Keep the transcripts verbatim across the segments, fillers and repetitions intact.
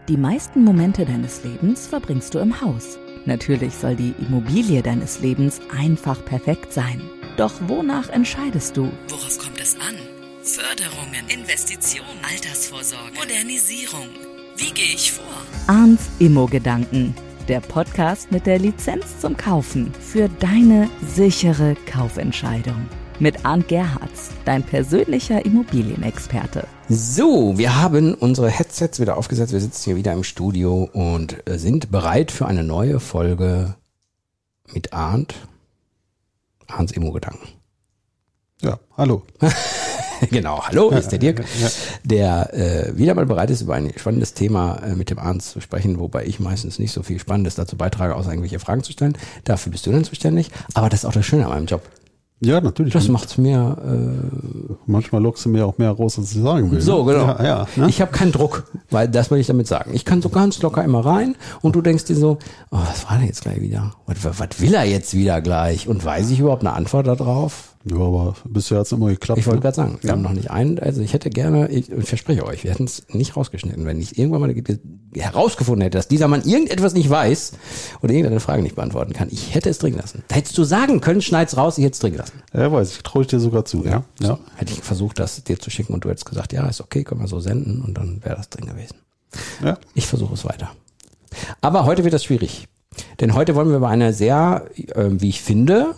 Die meisten Momente deines Lebens verbringst du im Haus. Natürlich soll die Immobilie deines Lebens einfach perfekt sein. Doch wonach entscheidest du? Worauf kommt es an? Förderungen, Investitionen, Altersvorsorge, Modernisierung. Wie gehe ich vor? Arndts Immo-Gedanken. Der Podcast mit der Lizenz zum Kaufen für deine sichere Kaufentscheidung. Mit Arndt Gerhards, dein persönlicher Immobilienexperte. So, wir haben unsere Headsets wieder aufgesetzt. Wir sitzen hier wieder im Studio und sind bereit für eine neue Folge mit Arndt. Arndts Immo-Gedanken. Ja, hallo. Genau, hallo, ja, ist der Dirk, ja. der äh, wieder mal bereit ist, über ein spannendes Thema äh, mit dem Arndt zu sprechen, wobei ich meistens nicht so viel Spannendes dazu beitrage, außer irgendwelche Fragen zu stellen. Dafür bist du dann zuständig. Aber das ist auch das Schöne an meinem Job. Ja, natürlich. Das macht's mir... Äh, Manchmal lockst du mir auch mehr raus, als ich sagen will. So, genau. Ja, ja, ne? Ich habe keinen Druck, weil das will ich damit sagen. Ich kann so ganz locker immer rein und du denkst dir so, oh, was war denn jetzt gleich wieder? Was, was will er jetzt wieder gleich? Und weiß ich überhaupt eine Antwort darauf? Ja, aber bisher hat's immer geklappt. Ich wollte ne? gerade sagen, wir ja. haben noch nicht einen, also ich hätte gerne, ich, ich verspreche euch, wir hätten es nicht rausgeschnitten, wenn ich irgendwann mal herausgefunden hätte, dass dieser Mann irgendetwas nicht weiß oder irgendeine Frage nicht beantworten kann. Ich hätte es drin lassen. Da hättest du sagen können, schneid's raus, ich hätte es drin lassen. Ja, weiß ich, traue ich dir sogar zu. Ja. So, ja. hätte ich versucht, das dir zu schicken und du hättest gesagt, ja, ist okay, können wir so senden und dann wäre das drin gewesen. Ja. Ich versuche es weiter. Aber heute wird das schwierig, denn heute wollen wir über eine sehr, äh, wie ich finde,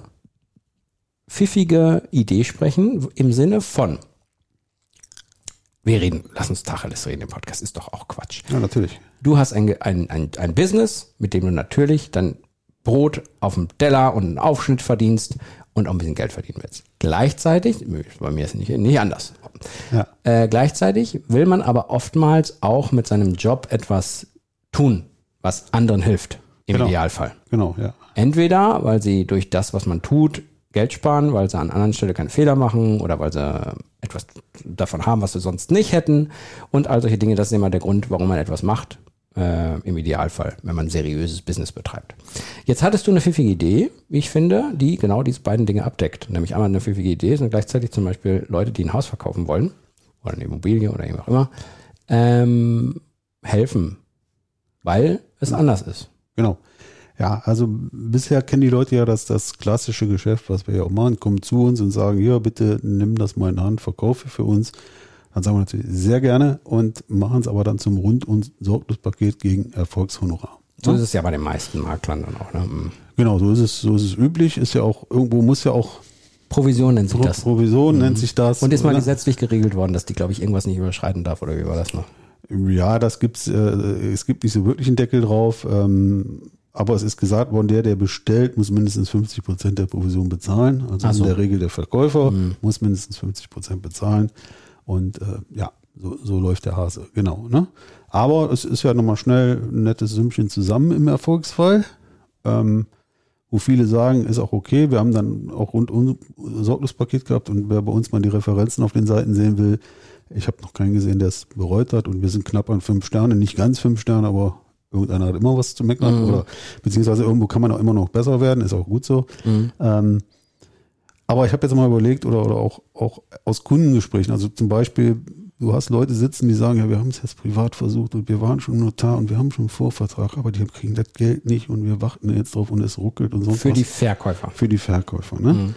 pfiffige Idee sprechen, im Sinne von, wir reden, lass uns Tacheles reden im Podcast, ist doch auch Quatsch. Ja, natürlich. Du hast ein, ein, ein, ein Business, mit dem du natürlich dann Brot auf dem Teller und einen Aufschnitt verdienst und auch ein bisschen Geld verdienen willst. Gleichzeitig, bei mir ist es nicht, nicht anders, Ja. äh, gleichzeitig will man aber oftmals auch mit seinem Job etwas tun, was anderen hilft, im Genau. Idealfall. Genau, ja. Entweder, weil sie durch das, was man tut, Geld sparen, weil sie an anderen Stellen keinen Fehler machen oder weil sie etwas davon haben, was sie sonst nicht hätten und all solche Dinge. Das ist immer der Grund, warum man etwas macht, äh, im Idealfall, wenn man ein seriöses Business betreibt. Jetzt hattest du eine pfiffige Idee, wie ich finde, die genau diese beiden Dinge abdeckt. Nämlich einmal eine pfiffige Idee sind gleichzeitig zum Beispiel Leute, die ein Haus verkaufen wollen oder eine Immobilie oder eben auch immer, ähm, helfen, weil es anders ist. Genau. Ja, also bisher kennen die Leute ja das, das klassische Geschäft, was wir ja auch machen, kommen zu uns und sagen, ja, bitte nimm das mal in Hand, verkaufe für uns. Dann sagen wir natürlich sehr gerne und machen es aber dann zum Rund- und Sorglospaket gegen Erfolgshonorar. So ist es ja bei den meisten Maklern dann auch. Ne? Genau, so ist es, so ist es üblich. Ist ja auch, irgendwo muss ja auch Provision nennt sich Pro- das. Provision mhm. nennt sich das. Und ist mal oder? gesetzlich geregelt worden, dass die, glaube ich, irgendwas nicht überschreiten darf, oder wie war das noch? Ja, das gibt's, äh, es gibt nicht so wirklich einen Deckel drauf, ähm, aber es ist gesagt worden, der, der bestellt, muss mindestens fünfzig Prozent der Provision bezahlen. Also Ach so. in der Regel der Verkäufer Mhm. muss mindestens fünfzig Prozent bezahlen. Und äh, ja, so, so läuft der Hase, genau. Ne? Aber es ist ja nochmal schnell ein nettes Sümmchen zusammen im Erfolgsfall. Ähm, wo viele sagen, ist auch okay. Wir haben dann auch rundum Sorglospaket gehabt und wer bei uns mal die Referenzen auf den Seiten sehen will, ich habe noch keinen gesehen, der es bereut hat und wir sind knapp an fünf Sterne, nicht ganz fünf Sterne, aber irgendeiner hat immer was zu meckern Mhm. oder beziehungsweise irgendwo kann man auch immer noch besser werden, ist auch gut so. Mhm. Ähm, aber ich habe jetzt mal überlegt oder, oder auch, auch aus Kundengesprächen, also zum Beispiel, du hast Leute sitzen, die sagen, ja, wir haben es jetzt privat versucht und wir waren schon Notar und wir haben schon einen Vorvertrag, aber die kriegen das Geld nicht und wir warten jetzt drauf und es ruckelt und sonst Für was. die Verkäufer. Für die Verkäufer, ne? Mhm.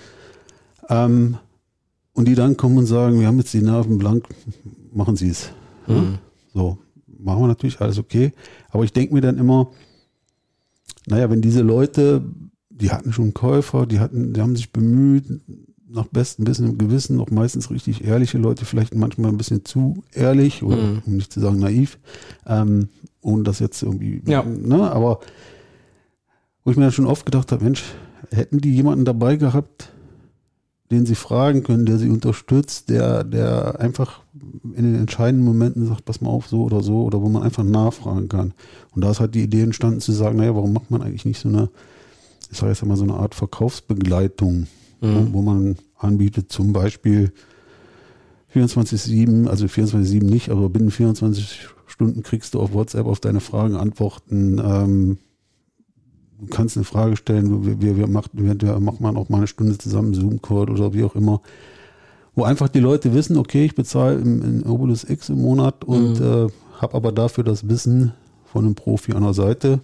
Ähm, und die dann kommen und sagen, wir haben jetzt die Nerven blank, machen Sie es. Mhm. Ja? So, machen wir natürlich alles okay. Aber ich denke mir dann immer, naja, wenn diese Leute, die hatten schon Käufer, die hatten, die haben sich bemüht, nach bestem Wissen und Gewissen, auch meistens richtig ehrliche Leute, vielleicht manchmal ein bisschen zu ehrlich oder Mhm. um nicht zu sagen naiv, ähm, ohne das jetzt irgendwie, Ja. ne, aber wo ich mir dann schon oft gedacht habe, Mensch, hätten die jemanden dabei gehabt, den sie fragen können, der sie unterstützt, der, der einfach in den entscheidenden Momenten sagt, pass mal auf, so oder so, oder wo man einfach nachfragen kann. Und da ist halt die Idee entstanden zu sagen, naja, warum macht man eigentlich nicht so eine, ich sage jetzt mal so eine Art Verkaufsbegleitung, Mhm. wo, wo man anbietet, zum Beispiel vierundzwanzig sieben, also vierundzwanzig sieben nicht, aber binnen vierundzwanzig Stunden kriegst du auf WhatsApp auf deine Fragen Antworten. Ähm, du kannst eine Frage stellen, wir, wir, wir, macht, wir machen man auch mal eine Stunde zusammen, Zoom-Call oder wie auch immer, wo einfach die Leute wissen, okay, ich bezahle im, in Obolus X im Monat und Mhm. äh, habe aber dafür das Wissen von einem Profi an der Seite,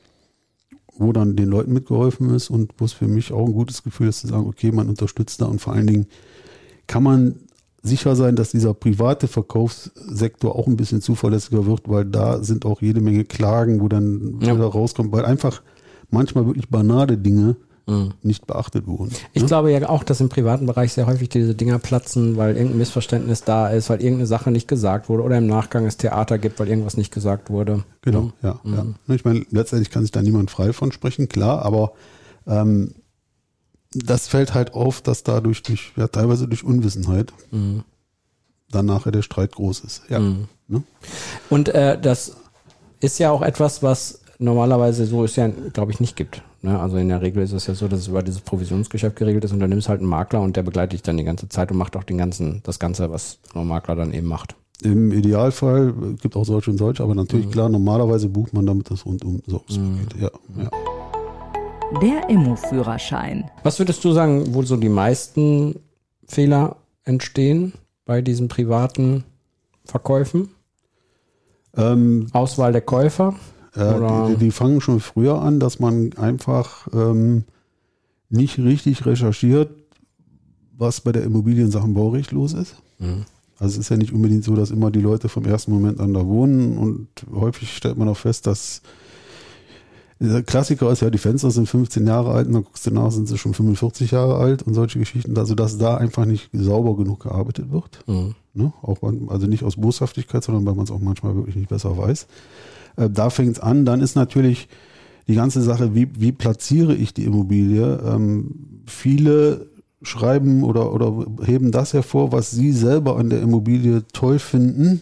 wo dann den Leuten mitgeholfen ist und wo es für mich auch ein gutes Gefühl ist zu sagen, okay, man unterstützt da und vor allen Dingen kann man sicher sein, dass dieser private Verkaufssektor auch ein bisschen zuverlässiger wird, weil da sind auch jede Menge Klagen, wo dann ja. wieder rauskommt, weil einfach manchmal wirklich banale Dinge mhm. nicht beachtet wurden. Ich ne? glaube ja auch, dass im privaten Bereich sehr häufig diese Dinger platzen, weil irgendein Missverständnis da ist, weil irgendeine Sache nicht gesagt wurde oder im Nachgang es Theater gibt, weil irgendwas nicht gesagt wurde. Genau, ja. ja, mhm. ja. Ich meine, letztendlich kann sich da niemand frei von sprechen, klar, aber ähm, das fällt halt auf, dass dadurch durch, ja, teilweise durch Unwissenheit mhm. dann nachher der Streit groß ist. Ja. Mhm. Ne? Und äh, das ist ja auch etwas, was normalerweise so ist ja, glaube ich, nicht gibt. Ne? Also in der Regel ist es ja so, dass es über dieses Provisionsgeschäft geregelt ist und dann nimmst halt einen Makler und der begleitet dich dann die ganze Zeit und macht auch den ganzen, das Ganze, was ein Makler dann eben macht. Im Idealfall gibt auch solche und solche, aber natürlich mhm. klar, normalerweise bucht man damit das rundum so. Mhm. Ja, ja. Der Immo-Führerschein. Was würdest du sagen, wo so die meisten Fehler entstehen bei diesen privaten Verkäufen? Ähm, Auswahl der Käufer? Äh, die, die fangen schon früher an, dass man einfach ähm, nicht richtig recherchiert, was bei der Immobiliensachen Baurecht los ist. Mhm. Also es ist ja nicht unbedingt so, dass immer die Leute vom ersten Moment an da wohnen und häufig stellt man auch fest, dass der Klassiker ist ja, die Fenster sind fünfzehn Jahre alt und dann guckst du nach, sind sie schon fünfundvierzig Jahre alt und solche Geschichten, also dass da einfach nicht sauber genug gearbeitet wird. Mhm. Ne? Auch, also nicht aus Boshaftigkeit, sondern weil man es auch manchmal wirklich nicht besser weiß. Äh, da fängt es an, dann ist natürlich die ganze Sache, wie, wie platziere ich die Immobilie? Ähm, viele schreiben oder, oder heben das hervor, was sie selber an der Immobilie toll finden.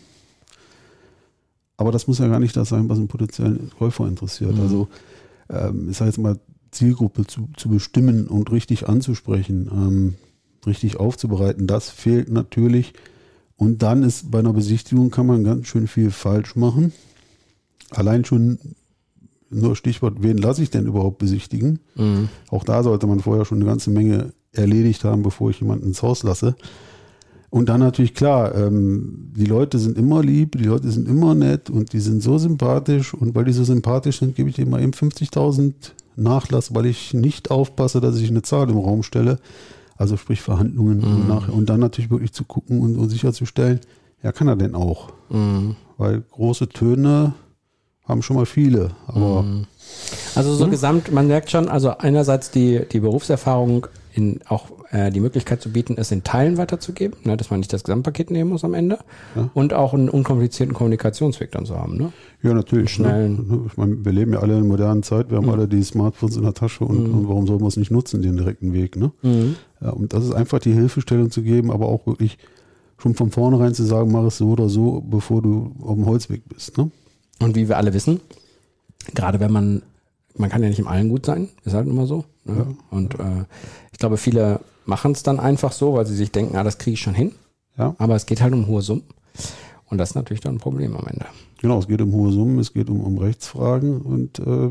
Aber das muss ja gar nicht das sein, was einen potenziellen Käufer interessiert. Mhm. Also ähm, ich sage jetzt mal, Zielgruppe zu, zu bestimmen und richtig anzusprechen, ähm, richtig aufzubereiten, das fehlt natürlich. Und dann ist bei einer Besichtigung kann man ganz schön viel falsch machen. Allein schon nur Stichwort, wen lasse ich denn überhaupt besichtigen? Mhm. Auch da sollte man vorher schon eine ganze Menge erledigt haben, bevor ich jemanden ins Haus lasse. Und dann natürlich klar, ähm, die Leute sind immer lieb, die Leute sind immer nett und die sind so sympathisch und weil die so sympathisch sind, gebe ich denen mal eben fünfzigtausend Nachlass, weil ich nicht aufpasse, dass ich eine Zahl im Raum stelle, also sprich Verhandlungen mhm. und, nachher, und dann natürlich wirklich zu gucken und, und sicherzustellen, ja, kann er denn auch? Mhm. Weil große Töne haben schon mal viele, aber also so hm? gesamt, man merkt schon, also einerseits die, die Berufserfahrung in auch äh, die Möglichkeit zu bieten, es in Teilen weiterzugeben, ne, dass man nicht das Gesamtpaket nehmen muss am Ende ja. und auch einen unkomplizierten Kommunikationsweg dann zu haben. Ne? Ja, natürlich. Schnellen. Ne? Ich meine, wir leben ja alle in einer modernen Zeit, wir haben mhm. alle die Smartphones in der Tasche und, mhm. und warum soll man es nicht nutzen, den direkten Weg. Ne? Mhm. Ja, und das ist einfach die Hilfestellung zu geben, aber auch wirklich schon von vornherein zu sagen, mach es so oder so, bevor du auf dem Holzweg bist. Ne? Und wie wir alle wissen, gerade wenn man, man kann ja nicht im Allen gut sein, ist halt immer so. Ne? Ja. Und äh, ich glaube, viele machen es dann einfach so, weil sie sich denken, ah, das kriege ich schon hin. Ja. Aber es geht halt um hohe Summen. Und das ist natürlich dann ein Problem am Ende. Genau, es geht um hohe Summen, es geht um, um Rechtsfragen und äh,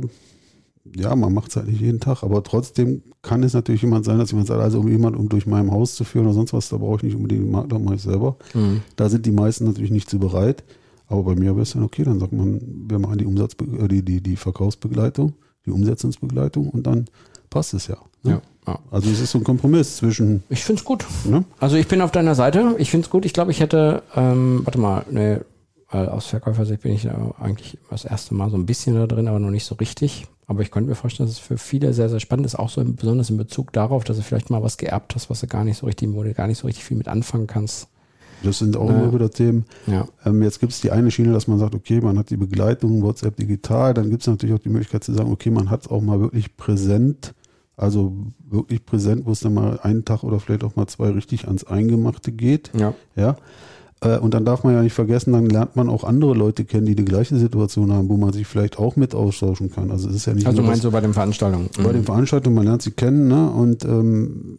ja, man macht es halt nicht jeden Tag, aber trotzdem kann es natürlich jemand sein, dass jemand sagt, also um jemanden um durch mein Haus zu führen oder sonst was, da brauche ich nicht unbedingt einen Makler, mache ich selber. Mhm. Da sind die meisten natürlich nicht zu bereit. Aber bei mir wäre es dann okay, dann sagt man, wir machen die Umsatzbe- äh, die, die, die Verkaufsbegleitung, die Umsetzungsbegleitung und dann passt es ja. Ne? Ja, ja. Also es ist so ein Kompromiss zwischen. Ich finde es gut. Ne? Also ich bin auf deiner Seite, ich finde es gut. Ich glaube, ich hätte, ähm, warte mal, ne, aus Verkäufersicht bin ich da eigentlich das erste Mal so ein bisschen da drin, aber noch nicht so richtig. Aber ich könnte mir vorstellen, dass es für viele sehr, sehr spannend ist, auch so in, besonders in Bezug darauf, dass du vielleicht mal was geerbt hast, was du gar nicht so richtig, wo du gar nicht so richtig viel mit anfangen kannst. Das sind auch immer wieder Themen. Ja. Ähm, jetzt gibt es die eine Schiene, dass man sagt, okay, man hat die Begleitung, WhatsApp digital, dann gibt es natürlich auch die Möglichkeit zu sagen, okay, man hat es auch mal wirklich präsent, also wirklich präsent, wo es dann mal einen Tag oder vielleicht auch mal zwei richtig ans Eingemachte geht. Ja. Ja. Äh, und dann darf man ja nicht vergessen, dann lernt man auch andere Leute kennen, die die gleiche Situation haben, wo man sich vielleicht auch mit austauschen kann. Also es ist ja nicht Also nur meinst du bei den Veranstaltungen? Bei mhm. den Veranstaltungen, man lernt sie kennen, ne? Und ähm,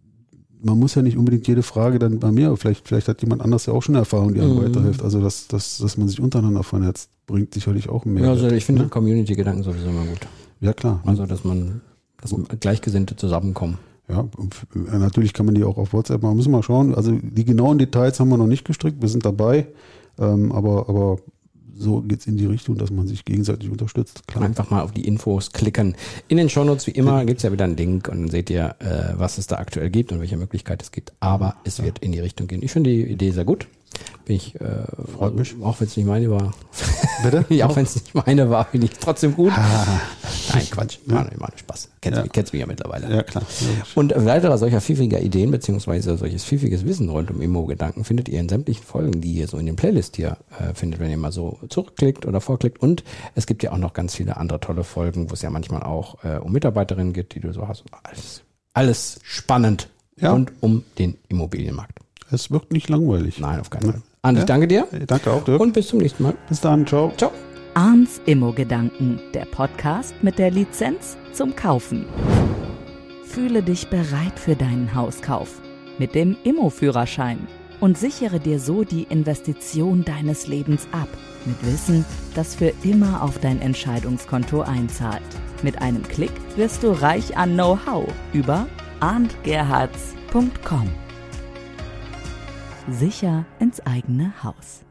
man muss ja nicht unbedingt jede Frage dann bei mir, vielleicht, vielleicht hat jemand anders ja auch schon eine Erfahrung, die einem mhm. weiterhilft. Also dass, dass, dass man sich untereinander vernetzt, bringt sicherlich auch mehr. Ja, also ich finde ne? Community-Gedanken sowieso immer gut. Ja, klar. Also dass man, dass Gleichgesinnte zusammenkommen. Ja, natürlich kann man die auch auf WhatsApp machen. Müssen wir mal schauen. Also die genauen Details haben wir noch nicht gestrickt, wir sind dabei. Ähm, aber, aber so geht es in die Richtung, dass man sich gegenseitig unterstützt. Klar. Einfach mal auf die Infos klicken. In den Shownotes, wie immer, gibt es ja wieder einen Link und dann seht ihr, äh, was es da aktuell gibt und welche Möglichkeit es gibt. Aber es ja. wird in die Richtung gehen. Ich finde die Idee sehr gut. Bin ich, äh, Freut mich. Auch wenn es nicht meine war. Bitte? ja, auch wenn es nicht meine war, finde ich trotzdem gut. Ah. Nein, Quatsch. Ja. Meine, meine Spaß. Kennst, ja. mich, kennst mich ja mittlerweile. Ja, klar. Und weiterer solcher pfiffiger Ideen, beziehungsweise solches pfiffiges Wissen rund um Immo-Gedanken findet ihr in sämtlichen Folgen, die ihr so in den Playlist hier äh, findet, wenn ihr mal so zurückklickt oder vorklickt. Und es gibt ja auch noch ganz viele andere tolle Folgen, wo es ja manchmal auch äh, um Mitarbeiterinnen geht, die du so hast. Alles, alles spannend ja. rund um den Immobilienmarkt. Es wird nicht langweilig. Nein, auf keinen Fall. Andi, ja? danke dir. Danke auch, Dirk. Und bis zum nächsten Mal. Bis dann. Ciao. Ciao. Arndts Immo-Gedanken, der Podcast mit der Lizenz zum Kaufen. Fühle dich bereit für deinen Hauskauf mit dem Immo-Führerschein und sichere dir so die Investition deines Lebens ab. Mit Wissen, das für immer auf dein Entscheidungskonto einzahlt. Mit einem Klick wirst du reich an Know-how über arndt gerhards punkt com. Sicher ins eigene Haus.